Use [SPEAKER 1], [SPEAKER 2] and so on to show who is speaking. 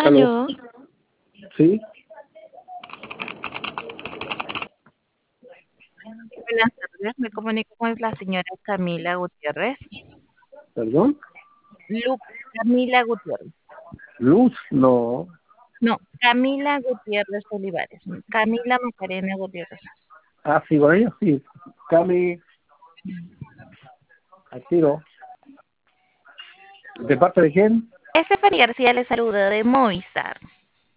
[SPEAKER 1] Aló.
[SPEAKER 2] Aló,
[SPEAKER 1] Sí,
[SPEAKER 2] buenas tardes. Me comunico con la señora Camila Gutiérrez.
[SPEAKER 1] perdón.
[SPEAKER 2] Camila Gutiérrez.
[SPEAKER 1] Luz, no.
[SPEAKER 2] No, Camila Gutiérrez Olivares. Camila Macarena Gutiérrez.
[SPEAKER 1] Ah, sí, con ellos sí. Cami, al tiro. ¿De parte de quién?
[SPEAKER 2] Estefanía García le saluda de Movistar.